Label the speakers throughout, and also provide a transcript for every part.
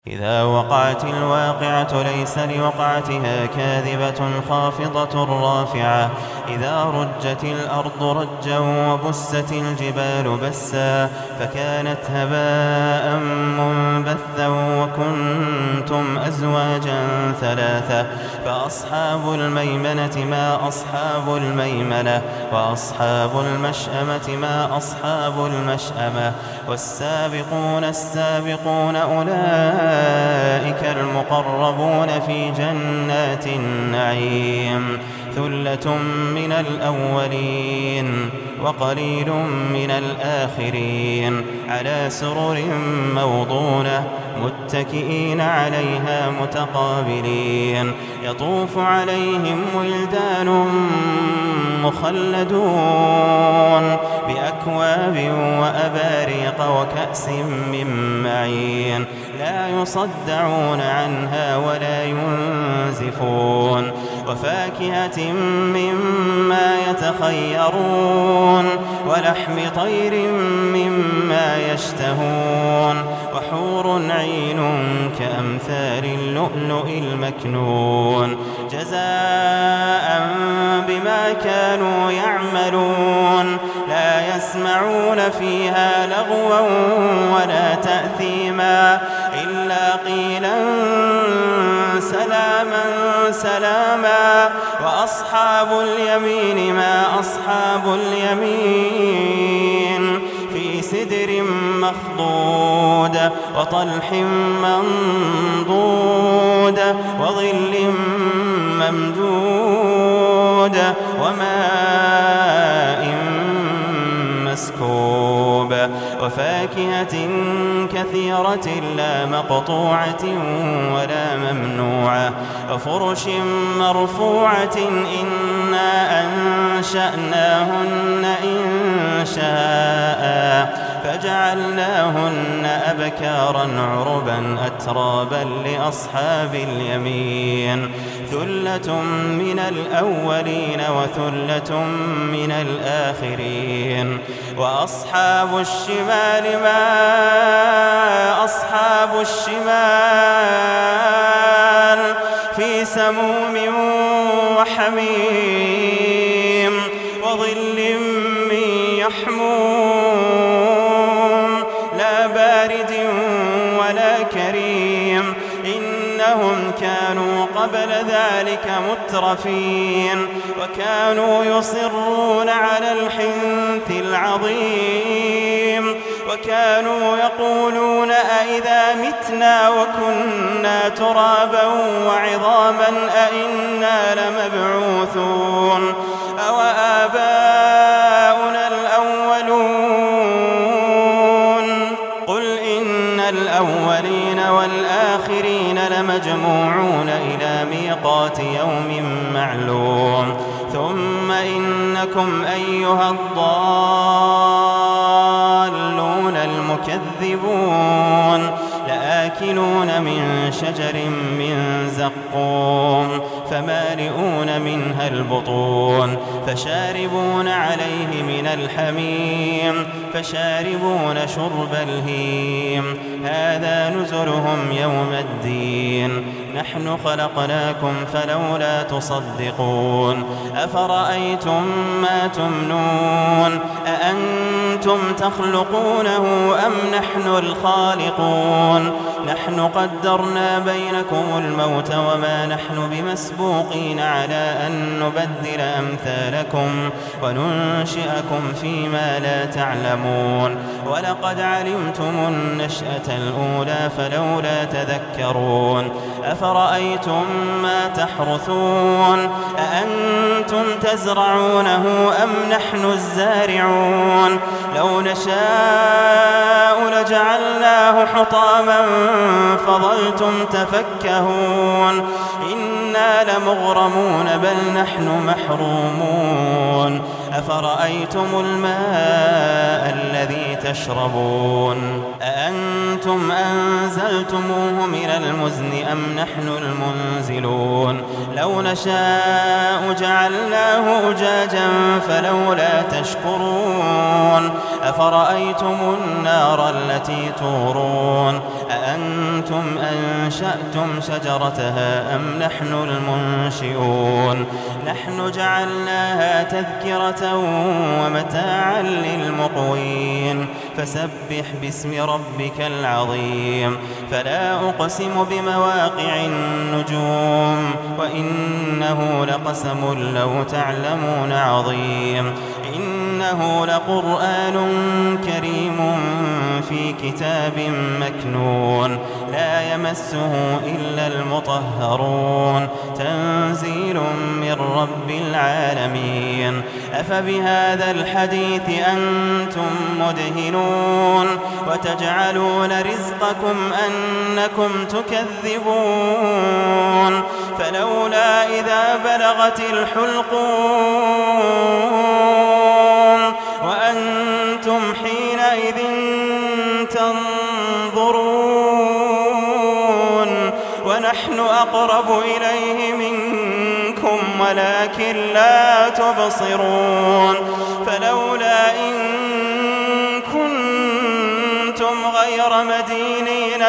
Speaker 1: إذا وقعت الواقعة ليس لوقعتها كاذبة خافضة رافعة إذا رجت الأرض رجا وبست الجبال بسا فكانت هباء منبثا وكنتم أزواجا ثلاثة فأصحاب الميمنة ما أصحاب الميمنة وأصحاب المشأمة ما أصحاب المشأمة والسابقون السابقون أولئك المقربون في جنات النعيم ثلة من الأولين وقليل من الآخرين على سرر موضونة متكئين عليها متقابلين يطوف عليهم ولدان مخلدون بأكواب وأباريق وكأس من معين لا يصدعون عنها ولا ينزفون وفاكهة مما يتخيرون ولحم طير مما يشتهون وحور عين كأمثال اللؤلؤ المكنون جزاء بما كانوا يعملون لا يسمعون فيها لغوا ولا تأثيما إلا قيلا سلاما سلاما وأصحاب اليمين ما أصحاب اليمين في سدر مخضود وطلح منضود وظل ممدود وماء مسكوب وفاكهة كثيرة لا مقطوعة ولا ممنوعة وفرش مرفوعة إنا أنشأناهن إنشاء فجعلناهن أبكارا عربا أترابا لأصحاب اليمين ثلة من الأولين وثلة من الآخرين وأصحاب الشمال ما أصحاب الشمال في سموم وحميم وظل من يحموم لا بارد ولا كريم إنهم كانوا قبل ذلك مترفين وكانوا يصرون على الحنث العظيم وكانوا يقولون أئذا متنا وكنا ترابا وعظاما أئنا لمبعوثون أوآباؤنا الأولون قل إن الأولين والآخرين لمجموعون إلى ميقات يوم معلوم ثم إنكم أيها الضالون المكذبون لآكلون من شجر من زقوم فمالئون منها البطون فشاربون عليه من الحميم فشاربون شرب الهيم هذا نزلهم يوم الدين نحن خلقناكم فلولا تصدقون أفرأيتم ما تمنون أأنتم تخلقونه أم نحن الخالقون نحن قدرنا بينكم الموت وما نحن بمسبوقين على أن نبدل أمثالكم وننشئكم فيما لا تعلمون ولقد علمتم النشأة الأولى فلولا تذكرون أفرأيتم ما تحرثون أأنتم تزرعونه أم نحن الزارعون لو نشاء لجعلناه حطاما فظلتم تفكهون إنا لمغرمون بل نحن محرومون أفرأيتم الماء الذي تشربون أأنتم أنزلتموه من المزن أم نحن المنزلون لو نشاء جعلناه أجاجا فلولا تشكرون أفرأيتم النار التي تورون أأنتم أنشأتم شجرتها أم نحن المنشئون نحن جعلناها تذكرة ومتاعا للمقوين فسبح باسم ربك العظيم فلا أقسم بمواقع النجوم وإنه لقسم لو تعلمون عظيم إنه لقرآن كريم في كتاب مكنون لا يمسه إلا المطهرون تنزيل من رب العالمين أفبهذا الحديث أنتم مدهنون وتجعلون رزقكم أنكم تكذبون فلولا إذا بلغت الحلقوم وأنتم حينئذ تنظرون ونحن أقرب إليه منكم ولكن لا تبصرون فلولا إن كنتم غير مدينين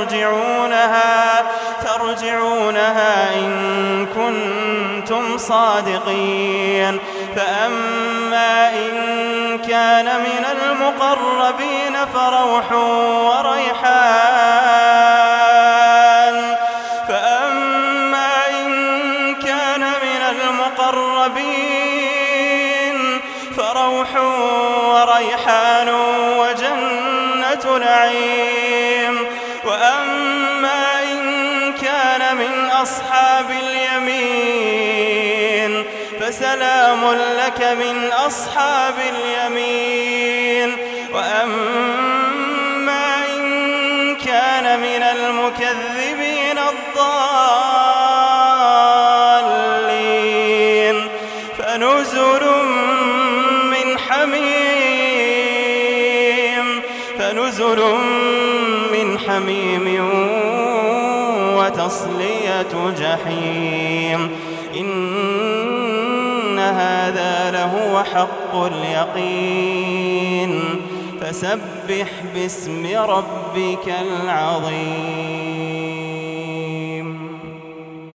Speaker 1: ترجعونها إن كنتم صادقين فأما إن كان من المقربين فروح وريحان وجنة نعيم وأما إن كان من أصحاب اليمين فسلام لك من أصحاب اليمين وأما إن كان من المكذبين الضالين فنزل من حميم وتصلية جحيم إن هذا لهو حق اليقين فسبح باسم ربك العظيم.